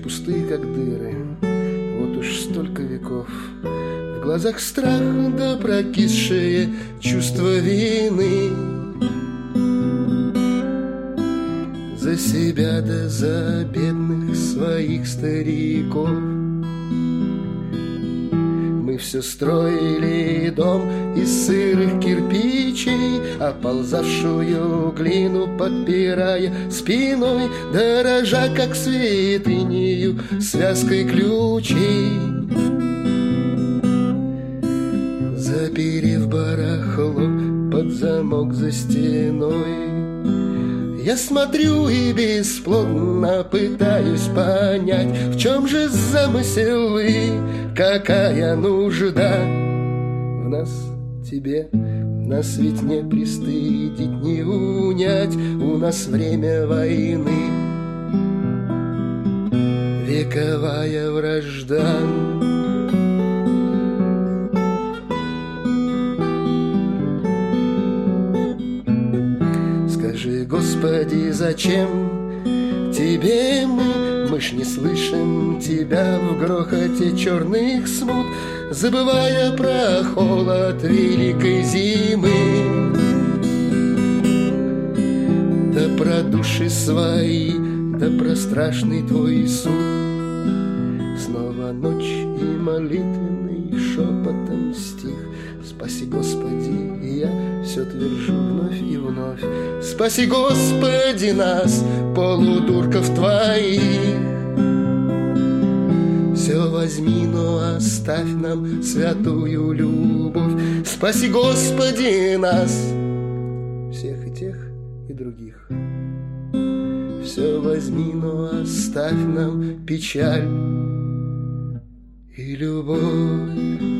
пустые, как дыры. Вот уж столько веков. В глазах страх да прокисшее чувство вины. За себя да за бедных своих стариков. Мы все строили дом из сырых кирпичей, оползавшую глину подпирая спиной, дорожа, как святынею, связкой ключей. Заперев барахло под замок за стеной, я смотрю и бесплодно пытаюсь понять, в чем же замысел и какая нужда в нас, тебе. Нас ведь не пристыдить, не унять, у нас время войны, вековая вражда. Скажи, Господи, зачем тебе мы? Мы ж не слышим тебя в грохоте черных смут, забывая про холод великой зимы. Да про души свои, да про страшный твой суд. Снова ночь и молитвенный шепотом стих. Спаси, Господи, и я все твержу вновь и вновь. Спаси, Господи, нас, полудурков твоих. Все возьми, но оставь нам святую любовь. Спаси, Господи, нас, всех и тех, и других. Все возьми, но оставь нам печаль и любовь.